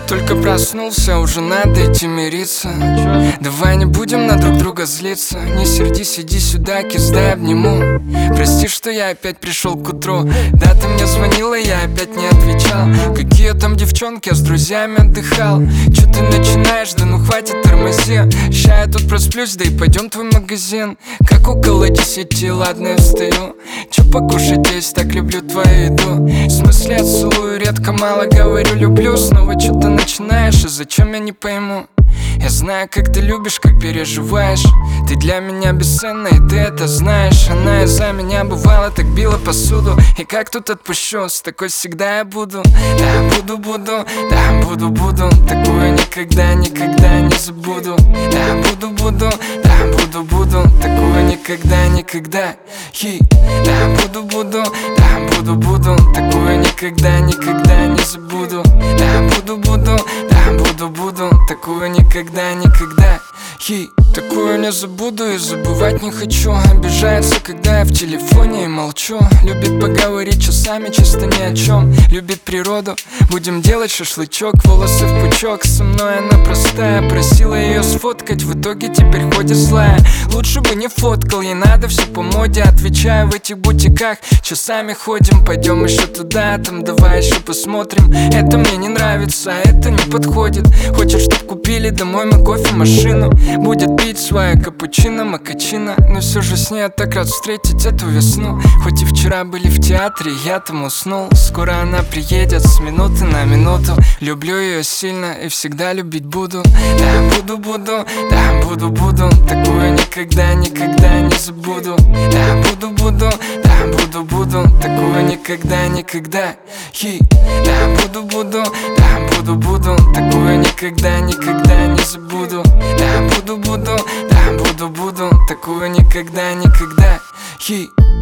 только проснулся, уже надо идти мириться. Давай не будем на друг друга злиться. Не сердись, иди сюда, кис, дай обниму. Прости, что я опять пришел к утру. Да, ты мне звонила, я опять не отвечал. Какие там девчонки, я с друзьями отдыхал. Чё ты начинаешь, да ну хватит, тормози. Ща я тут просплюсь, да и пойдем в твой магазин. Как около 10, ладно, я встаю. Чё покушать есть, так люблю твою еду. В смысле я целую, редко, мало говорю, люблю. Снова чё-то начинаешь, и зачем, я не пойму. Я знаю, как ты любишь, как переживаешь. Ты для меня бесценна, и ты это знаешь. Она из-за меня бывало так била посуду. И как тут отпущу, с такой всегда я буду. Да, буду, да, буду. Такую никогда не забуду. Да, буду, да, буду. Такую никогда. Хи. Да, буду, да, буду. Такую никогда не забуду. Да, буду, да, буду. Такую никогда. Хи. Такую не забуду и забывать не хочу. Обижается, когда я в телефоне и молчу. Любит поговорить часами, чисто ни о чем. Любит природу, будем делать шашлычок. Волосы в пучок, со мной она простая. Просила ее сфоткать, в итоге теперь ходит злая. Лучше бы не фоткал, ей надо все по моде. Отвечаю, в этих бутиках часами ходим. Пойдем еще туда, там давай еще посмотрим. Это мне не нравится, это не подходит. Хочет, чтоб купили домой мы кофемашину. Будет пить свою капучино, макачино. Но все же с ней я так рад встретить эту весну. Хоть и вчера были в театре, я там уснул. Скоро она приедет с минуты на минуту. Люблю ее сильно и всегда любить буду. Да, буду, да, буду. Такую никогда не забуду. Да, буду, да, буду. Такую никогда. Хи. Да, буду, да, буду. Такую никогда не забуду. Да, буду, да, буду. Такую никогда. Хи.